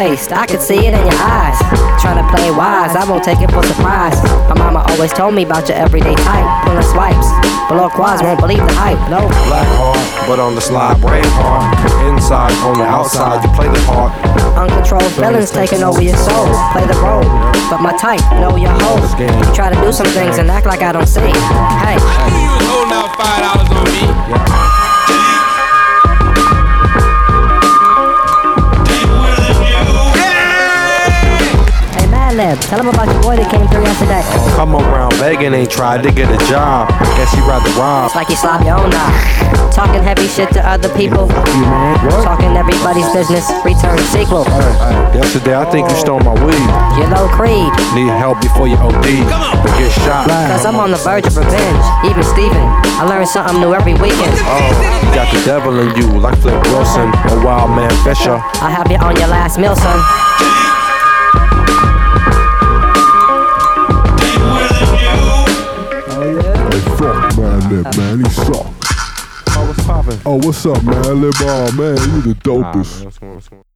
faced, I could see it in your eyes. Trying to play wise, I won't take it for surprise. My mama always told me about your everyday type. Pulling swipes, below quads, won't believe the hype. No. Black hard, but on the slide, brave hard. Inside, on the outside, you play the part. Uncontrolled feelings taking over your soul. Play the role, but my type, know your hoe. Try to do some things and act like I don't see. Hey, I knew you was holding out $5 on me. hey Madlib, tell him about your boy that came through yesterday. Come around begging, ain't tried to get a job. Guess he rather rob. It's like you slob your own eye. Talking heavy shit to other people. Talking everybody's business. Return sequel. Yesterday I think you stole my weed. You low Creed. Need help before you OD. But get shot. Cause I'm on the verge of revenge. Even Steven, I learn something new every weekend. Oh, you got the devil in you, like Flip Wilson or Wild Man Fisher. I'll have you on your last meal, son. Hey, fuck Madlib, man, he sucks. Oh, what's poppin'? Oh, what's up, Madlib? Oh, man, you the dopest. Nah, man, what's going on?